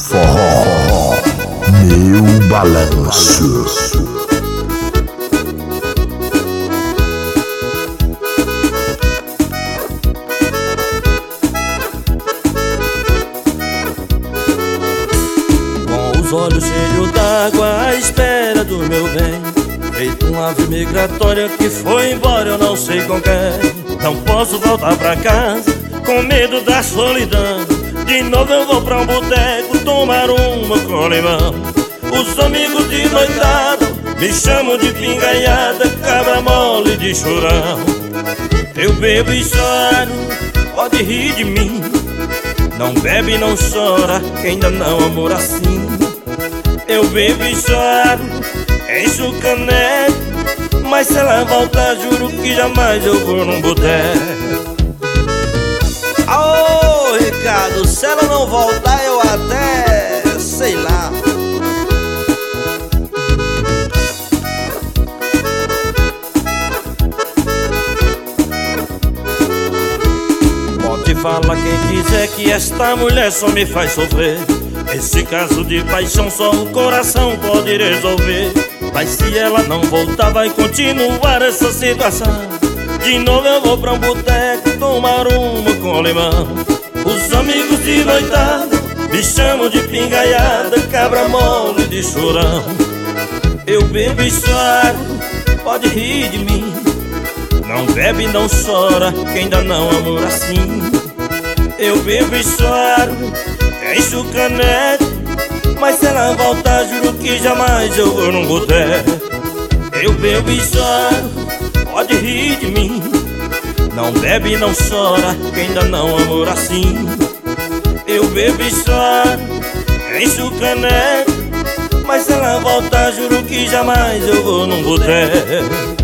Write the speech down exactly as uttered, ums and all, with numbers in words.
Forró, meu balanço. Com os olhos cheios d'água à espera do meu bem, feito uma ave migratória que foi embora eu não sei com quem. Não posso voltar pra casa com medo da solidão. De novo eu vou pra um boteco tomar uma com limão. Os amigos de noitado me chamam de pingaiada, cabra mole de chorão. Eu bebo e choro, pode rir de mim. Não bebe e não chora, quem ainda não amor assim. Eu bebo e choro, encho o caneco, mas se ela voltar juro que jamais eu vou num boteco. Ô Ricardo, se ela não voltar eu até sei lá. Pode falar quem quiser que esta mulher só me faz sofrer. Esse caso de paixão só o coração pode resolver. Mas se ela não voltar vai continuar essa situação. De novo eu vou pra um boteco tomar uma com limão. Os amigos de noitado me chamam de pingaiada, cabra mole de chorão. Eu bebo e choro, pode rir de mim. Não bebe e não chora, quem ainda não amor assim. Eu bebo e choro, encho o caneco, mas se ela voltar juro que jamais eu vou num boteco. Eu bebo e choro, pode rir de mim. Não bebe e não chora, quem ainda não amor assim. Eu bebo e choro, encho o caneco, mas se ela voltar juro que jamais eu vou num boteco.